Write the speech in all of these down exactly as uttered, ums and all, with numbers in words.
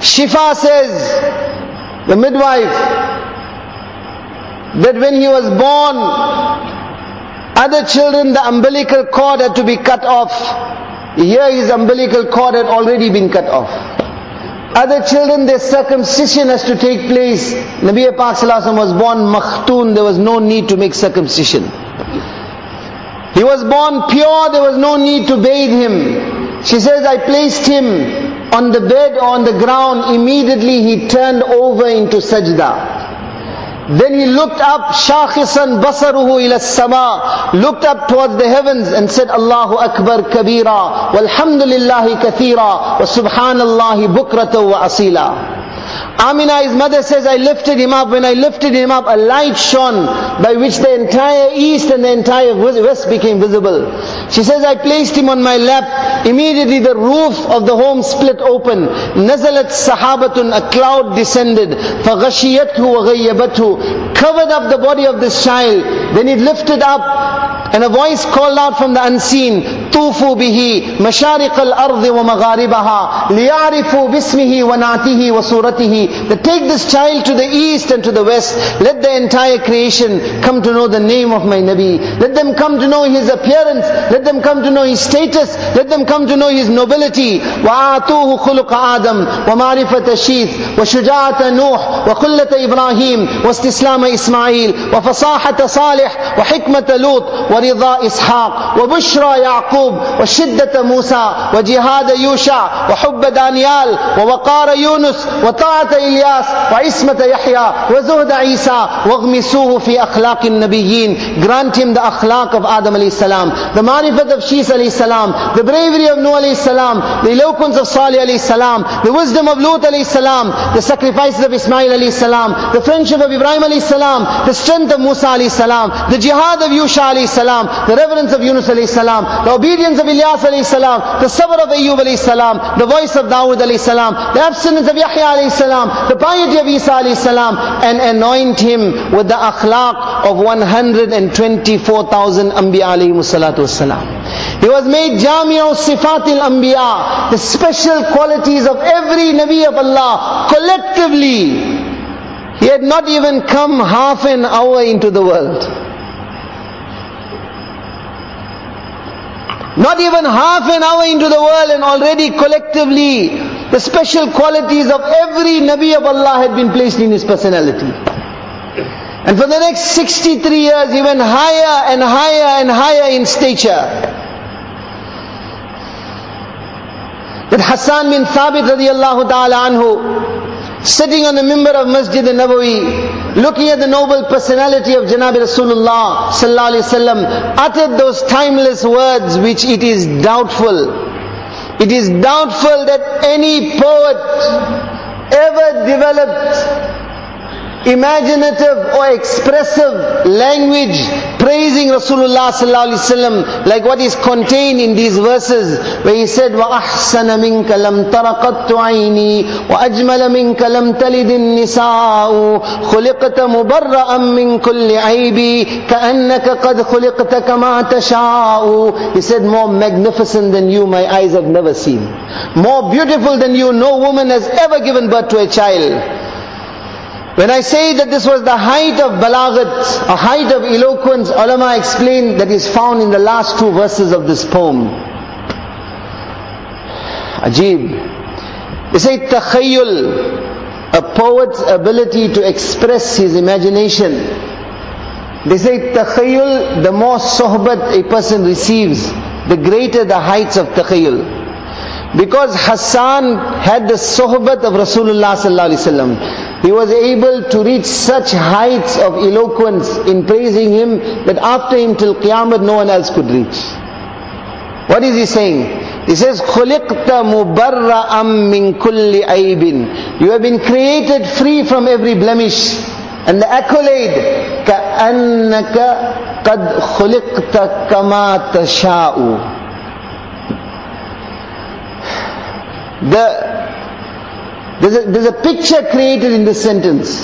Shifa says, the midwife, that when he was born, other children, the umbilical cord had to be cut off. Here his umbilical cord had already been cut off. Other children, their circumcision has to take place. Nabi Pak Sallallahu Alaihi Wasallam was born makhtoon, there was no need to make circumcision. He was born pure, there was no need to bathe him. She says, I placed him on the bed or on the ground, immediately he turned over into sajda. Then he looked up, shakhisan basaruhu ila sama, looked up towards the heavens and said, Allahu Akbar kabira, walhamdulillahi kathira, wa subhanallahi bukrata wa asila. Amina, his mother says, I lifted him up. When I lifted him up, a light shone by which the entire east and the entire west became visible. She says, I placed him on my lap. Immediately the roof of the home split open. Nazalat sahabatun, a cloud descended. فَغَشِيَتْهُ وَغَيَّبَتْهُ, covered up the body of this child. Then it lifted up, and a voice called out from the unseen, طُوفُوا بِهِ مَشَارِقَ الْأَرْضِ وَمَغَارِبَهَا لِيَعْرِفُوا بِاسْمِهِ وَنَعْتِهِ وَصُورَتِهِ. That take this child to the east and to the west. Let the entire creation come to know the name of my Nabi. Let them come to know his appearance. Let them come to know his status. Let them come to know his nobility. وَآتُوهُ خُلُقَ آدَمْ وَمَعْرِفَةَ شِيث وَشُجَاعَةَ نُوح وَقُلَّةَ إِبْرَاهِيم وَاسْتِسْلَامَ إِسْمَعِيل وَفَصَاحَةَ صَالِح وَحِكْمَةَ لُوط وَرِضَاءَ إِسْحَاقَ وَبُشْرَى يَعْقُوبَ وَشِدَّةَ مُوسَى وَجِهَادَ يُوشَع وَحُبَّ دانيال وَوَقَارَ يونس وطاعة إلياس وعصمة يحيى وزهد عيسى واغمسوه في أخلاق النبيين. Grant him the akhlaq of Adam alayhi salam, the marifat of Shis alayhi salam, the bravery of Nuh alayhi salam, the eloquence of Salih alayhi salam, the wisdom of Lut alayhi salam, the sacrifices of Ismail alayhi salam, the friendship of Ibrahim alayhi salam, the strength of Musa alayhi salam, the jihad of Yusha alayhi salam, the reverence of Yunus alayhi salam, the obedience of Ilyas alayhi salam, the sabr of Ayyub alayhi salam, the voice of Dawud alayhi salam, the abstinence of Yahya alayhi salam, the piety of Isa alayhi salam, and anoint him with the akhlaq of one hundred twenty-four thousand Anbiya alayhi salatu wassalam. He was made Jami'u Sifatil Anbiya, the special qualities of every Nabi of Allah collectively. He had not even come half an hour into the world. Not even half an hour into the world, and already collectively the special qualities of every Nabi of Allah had been placed in his personality. And for the next sixty-three years he went higher and higher and higher in stature. That Hassan bin Thabit radiallahu ta'ala anhu, sitting on the mimbar of Masjid al-Nabawi, looking at the noble personality of Janabi Rasulullah sallallahu alaihi wasallam, uttered those timeless words which it is doubtful, it is doubtful that any poet ever developed imaginative or expressive language praising Rasulullah sallallahu alaihi wasallam like what is contained in these verses, where he said, وَأَحْسَنَ مِنْكَ لَمْ تَرَقَتْ عَيْنِي وَأَجْمَلَ مِنْكَ لَمْ تَلِدِ النِّسَاءُ خُلِقْتَ مُبَرَّأً مِنْ كُلِّ عَيْبِ كَأَنَّكَ قَدْ خُلِقْتَ كَمَا تَشَاءُ. He said, more magnificent than you my eyes have never seen. More beautiful than you no woman has ever given birth to a child. When I say that this was the height of balaghat, a height of eloquence, ulama explain that is found in the last two verses of this poem. Ajib. They say takhayyul, a poet's ability to express his imagination. They say takhayyul, the more sohbat a person receives, the greater the heights of takhayyul. Because Hassan had the sohbat of Rasulullah sallallahu alaihi wasallam, he was able to reach such heights of eloquence in praising him that after him till Qiyamah no one else could reach. What is he saying? He says, خُلِقْتَ مُبَرَّأً مِّن كُلِّ عَيْبٍ. You have been created free from every blemish. And the accolade, كَأَنَّكَ قَدْ خُلِقْتَ كَمَا تَشَاءُ. The, there's, a, there's a picture created in this sentence.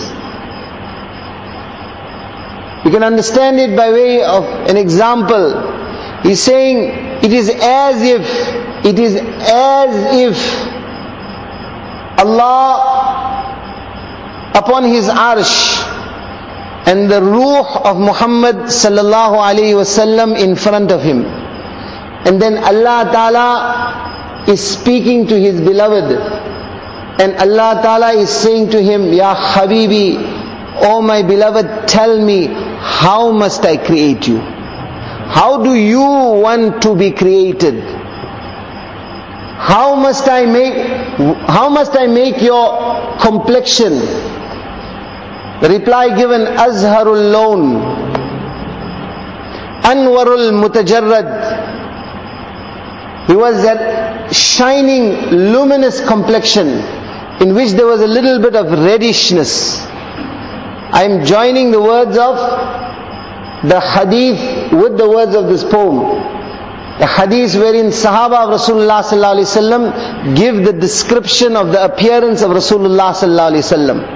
You can understand it by way of an example. He's saying, it is as if, it is as if Allah upon His arsh, and the ruh of Muhammad sallallahu alayhi wasallam in front of him. And then Allah Ta'ala is speaking to His beloved, and Allah Ta'ala is saying to him, Ya Habibi, oh my beloved, tell me, how must I create you? How do you want to be created? How must I make, how must I make your complexion? The reply given, Azharul Lawn, Anwarul Mutajarrad. He was that shining, luminous complexion in which there was a little bit of reddishness. I am joining the words of the hadith with the words of this poem. The hadith wherein Sahaba of Rasulullah sallallahu alaihi wasallam give the description of the appearance of Rasulullah sallallahu alaihi wasallam.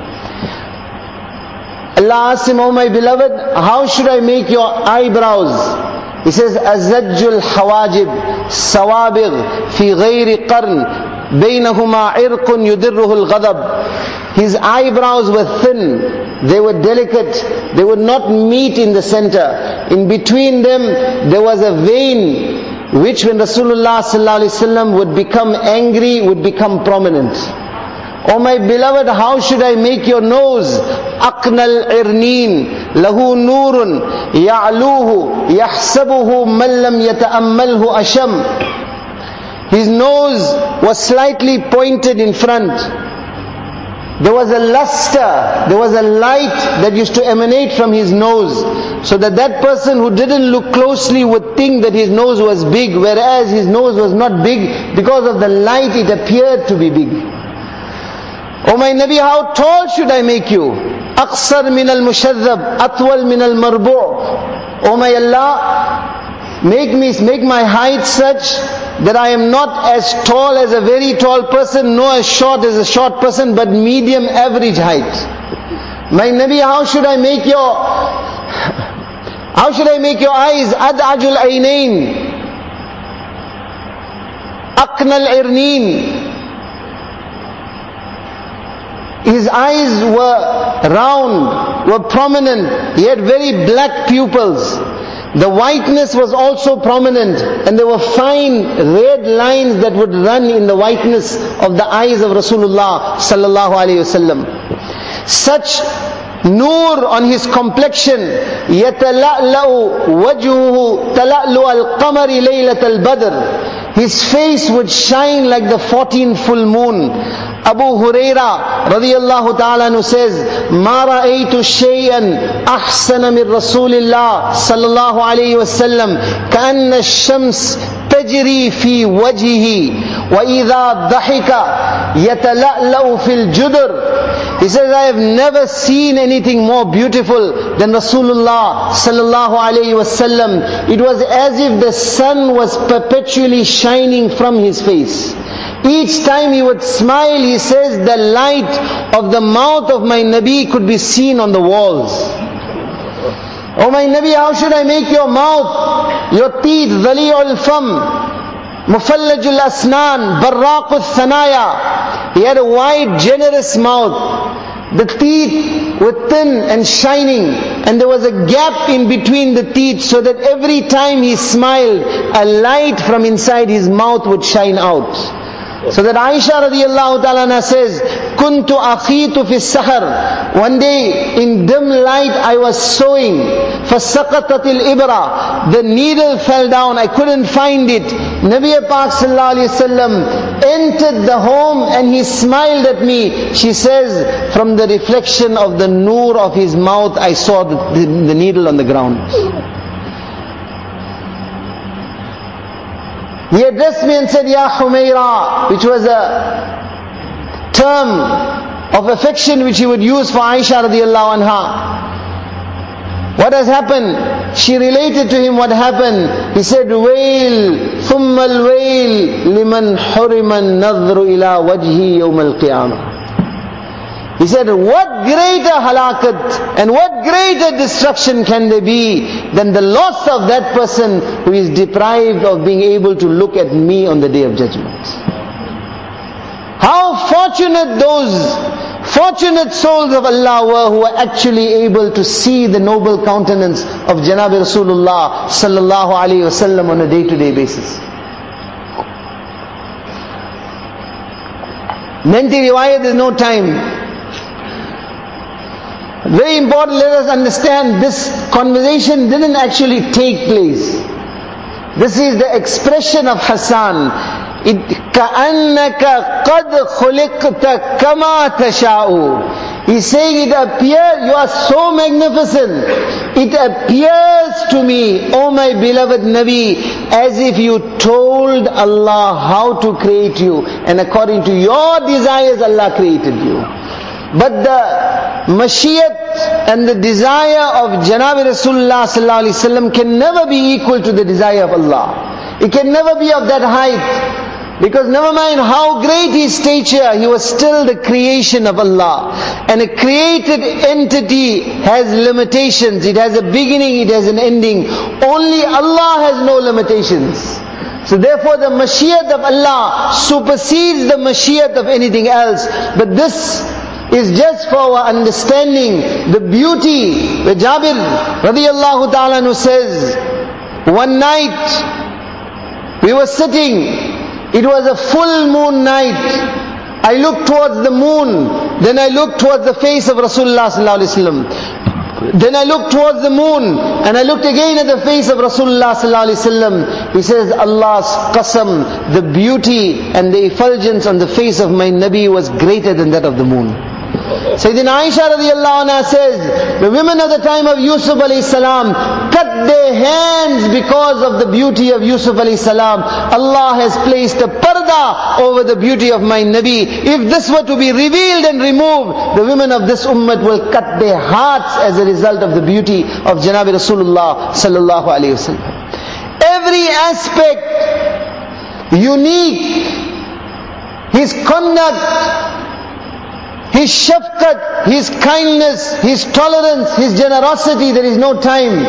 Allah asked him, oh my beloved, how should I make your eyebrows? He says, Azajjul hawajib, sawabigh, fi ghayri qarn, baynahuma irqun yudirruhul ghadab. His eyebrows were thin, they were delicate, they would not meet in the center. In between them, there was a vein, which when Rasulullah sallallahu alaihi wasallam would become angry, would become prominent. Oh my beloved, how should I make your nose? Aqnal irneen, lahu nurun, ya'luhu, yahsabuhu man lam yata'ammalhu asham. His nose was slightly pointed in front. There was a luster, there was a light that used to emanate from his nose, so that that person who didn't look closely would think that his nose was big, whereas his nose was not big. Because of the light, it appeared to be big. Oh my Nabi, how tall should I make you? Aqsar min al-mushaddab, atwal min al-marbu'. Oh my Allah, make me, make my height such that I am not as tall as a very tall person, nor as short as a short person, but medium average height. My Nabi, how should I make your, how should I make your eyes? Ad'ajul aynain, aqnal irneen. His eyes were round, were prominent. He had very black pupils. The whiteness was also prominent, and there were fine red lines that would run in the whiteness of the eyes of Rasulullah sallallahu alaihi wasallam. Such nur on his complexion, yatala'la'u wajhuhu tala'lu al-qamari laylat al-badr. His face would shine like the fourteenth full moon. Abu Huraira radiyallahu ta'ala anhu says, Ma ra'aytu shay'an ahsana min Rasulillah sallallahu alayhi wa sallam ka'anna ash-shams tajri fi wajhihi wa idha dhahika yatala'la'u fil judr. He says, I have never seen anything more beautiful than Rasulullah sallallahu alayhi wa sallam. It was as if the sun was perpetually shining from his face. Each time he would smile, he says, the light of the mouth of my Nabi could be seen on the walls. Oh my Nabi, how should I make your mouth? Your teeth, dhali'ul fam, mufallajul asnan, barraqul thanaya. He had a wide, generous mouth. The teeth were thin and shining, and there was a gap in between the teeth, so that every time he smiled, a light from inside his mouth would shine out. So that Aisha radiyallahu ta'ala says, Kuntu akhitu fi sahar. One day, in dim light, I was sewing. فَسَقَطَتِ الْإِبْرَةِ. The needle fell down, I couldn't find it. Nabi Pak sallallahu alayhi wasallam entered the home and he smiled at me. She says, from the reflection of the nur of his mouth, I saw the, the, the needle on the ground. He addressed me and said, Ya Humaira, which was a term of affection which he would use for Aisha radiyallahu anha. What has happened? She related to him what happened. He said, Wail, thumma al-wail, liman hurima an-nadhru ila wajhi yawm al-qiyamah. He said, what greater halakat and what greater destruction can there be than the loss of that person who is deprived of being able to look at me on the day of judgment? How fortunate those fortunate souls of Allah were who were actually able to see the noble countenance of Janab Rasulullah sallallahu alaihi wasallam on a day-to-day basis. Lengthy riwayat, there's no time. Very important, let us understand, this conversation didn't actually take place. This is the expression of Hassan. It كَأَنَّكَ قَدْ خُلِقْتَ كَمَا تَشَاءُ. He's saying it appears, you are so magnificent. It appears to me, O my beloved Nabi, as if you told Allah how to create you. And according to your desires, Allah created you. But the Mashiat and the desire of Janab Rasulullah sallallahu alaihi wasallam can never be equal to the desire of Allah. It can never be of that height. Because never mind how great his stature, he was still the creation of Allah. And a created entity has limitations. It has a beginning, it has an ending. Only Allah has no limitations. So therefore the Mashiat of Allah supersedes the Mashiat of anything else. But this is just for our understanding the beauty. Where Jabir radiyallahu ta'ala anhu says, one night we were sitting, it was a full moon night. I looked towards the moon, then I looked towards the face of Rasulullah sallallahu alaihi wasallam. Then I looked towards the moon, and I looked again at the face of Rasulullah sallallahu alaihi wasallam. He says, Allah's qasam, the beauty and the effulgence on the face of my Nabi was greater than that of the moon. Sayyidina Aisha radiyallahu anha says, the women of the time of Yusuf alayhi salam cut their hands because of the beauty of Yusuf alayhi salam. Allah has placed a parda over the beauty of my Nabi. If this were to be revealed and removed, the women of this ummah will cut their hearts as a result of the beauty of Janab Rasulullah sallallahu alayhi wasallam. Every aspect unique, his conduct, his shafqat, his kindness, his tolerance, his generosity, there is no time.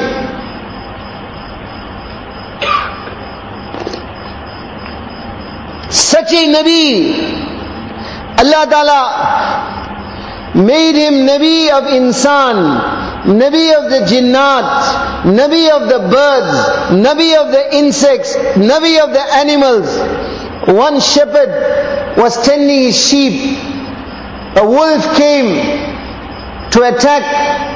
Such a Nabi, Allah Ta'ala made him Nabi of insan, Nabi of the jinnat, Nabi of the birds, Nabi of the insects, Nabi of the animals. One shepherd was tending his sheep. A wolf came to attack.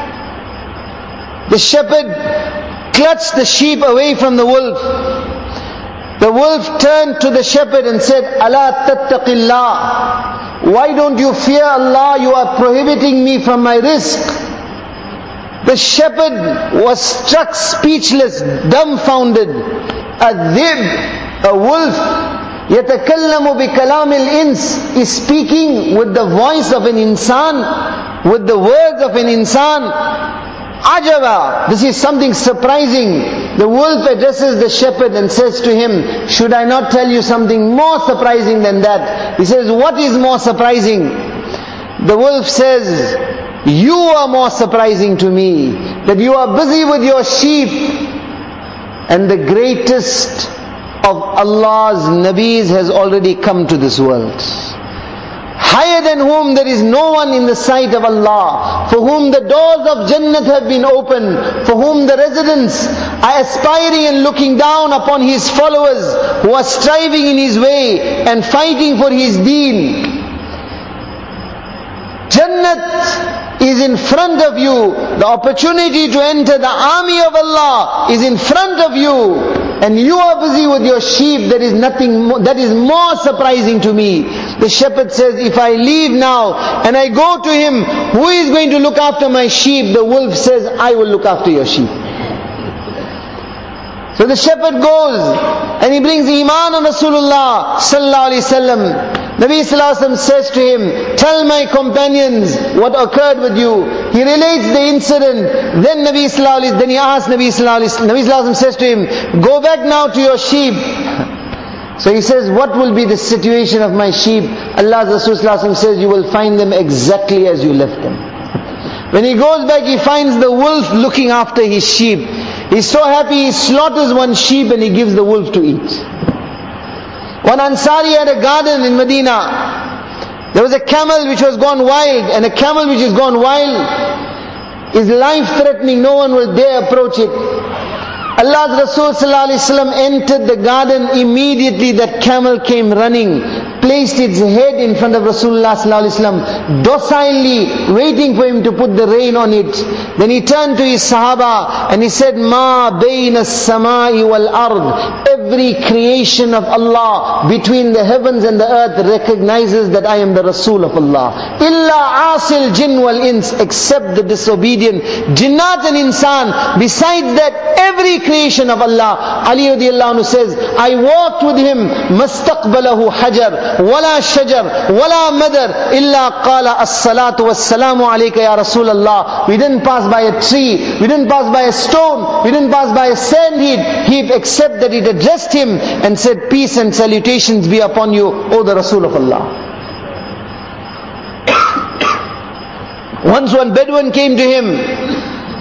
The shepherd clutched the sheep away from the wolf. The wolf turned to the shepherd and said, Ala tattaqillah. Why don't you fear Allah? You are prohibiting me from my risk. The shepherd was struck speechless, dumbfounded. A dhib, a wolf, يَتَكَلَّمُ بِكَلَامِ الْإِنسِ is speaking with the voice of an insan, with the words of an insan. Ajaba, this is something surprising. The wolf addresses the shepherd and says to him, should I not tell you something more surprising than that? He says, what is more surprising? The wolf says, you are more surprising to me, that you are busy with your sheep, and the greatest of Allah's Nabis has already come to this world. Higher than whom there is no one in the sight of Allah, for whom the doors of Jannat have been opened, for whom the residents are aspiring and looking down upon his followers who are striving in his way and fighting for his deen. Jannat is in front of you. The opportunity to enter the army of Allah is in front of you. And you are busy with your sheep. There is nothing more, that is more surprising to me. The shepherd says, if I leave now and I go to him, who is going to look after my sheep? The wolf says, I will look after your sheep. So the shepherd goes and he brings Iman on Rasulullah sallallahu alaihi wasallam. Nabi sallallahu alaihi wasallam says to him, tell my companions what occurred with you. He relates the incident. Then Nabi sallallahu alaihi wasallam, then he asks Nabi sallallahu alaihi wasallam, Nabi sallallahu alaihi wasallam says to him, go back now to your sheep. So he says, what will be the situation of my sheep? Allah's Rasul sallallahu alaihi wasallam says, you will find them exactly as you left them. When he goes back, he finds the wolf looking after his sheep. He's so happy, he slaughters one sheep and he gives the wolf to eat. One Ansari had a garden in Medina. There was a camel which was gone wild, and a camel which is gone wild is life-threatening. No one will dare approach it. Allah's Rasul sallallahu alaihi wasallam entered the garden. Immediately that camel came running, placed its head in front of Rasulullah sallallahu alaihi wasallam, docilely waiting for him to put the rein on it. Then he turned to his Sahaba and he said, Ma bayna as-samai wal ard. Every creation of Allah between the heavens and the earth recognizes that I am the Rasul of Allah. Illa asil jinn wal ins, except the disobedient jinnat and insan. Besides that, every creation of Allah. Ali radiallahu anhu says, I walked with him, mastaqbalahu hajar, wala shajar, wala madar, illa qala as-salatu was-salamu alayka ya Rasulallah. We didn't pass by a tree, we didn't pass by a stone, we didn't pass by a sand heap, except that it addressed him and said, peace and salutations be upon you, O the Rasul of Allah. Once one Bedouin came to him,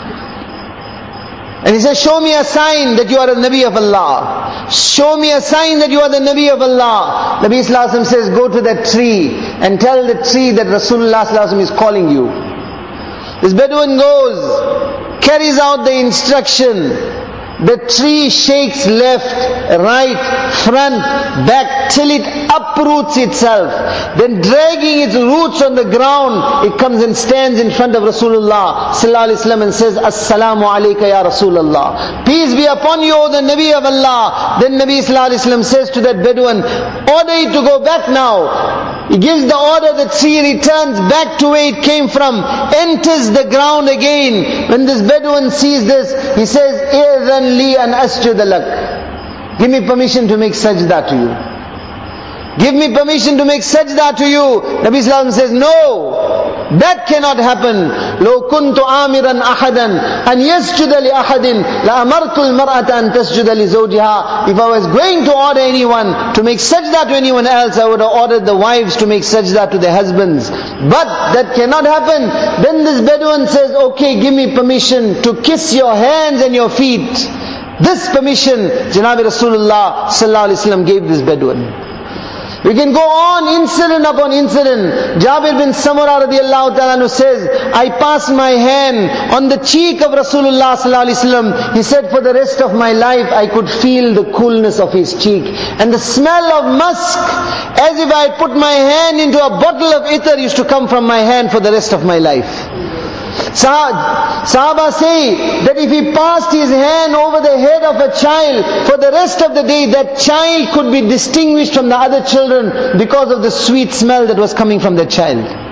and he says, show me a sign that you are a Nabi of Allah. Show me a sign that you are the Nabi of Allah. Nabi Sallallahu Alaihi Wasallam says, go to that tree and tell the tree that Rasulullah Sallallahu Alaihi Wasallam is calling you. This Bedouin goes, carries out the instruction. The tree shakes left, right, front, back, till it uproots itself. Then dragging its roots on the ground, it comes and stands in front of Rasulullah sallallahu alaihi wasallam and says, Assalamu alayka ya Rasulullah. Peace be upon you, O the Nabi of Allah. Then Nabi sallallahu alaihi wasallam says to that Bedouin, order it to go back now. He gives the order, the tree returns back to where it came from, enters the ground again. When this Bedouin sees this, he says, Izan li an asjuda lak. Give me permission to make sajda to you. Give me permission to make sajda to you. Nabi Sallallahu Alaihi Wasallam says, no, that cannot happen. لو كنت آمرا أحدا أن يسجد لأحد لأمرت المرأة أن تسجد لزوجها. If I was going to order anyone to make sajda to anyone else, I would have ordered the wives to make sajda to their husbands. But that cannot happen. Then this Bedouin says, okay, give me permission to kiss your hands and your feet. This permission, Janabi Rasulullah Sallallahu Alaihi Wasallam gave this Bedouin. We can go on incident upon incident. Jabir bin Samura radiallahu ta'ala says, I passed my hand on the cheek of Rasulullah sallallahu alaihi wasallam. He said, for the rest of my life, I could feel the coolness of his cheek. And the smell of musk, as if I had put my hand into a bottle of ithr, used to come from my hand for the rest of my life. Sahaba say that if he passed his hand over the head of a child, for the rest of the day, that child could be distinguished from the other children because of the sweet smell that was coming from the child.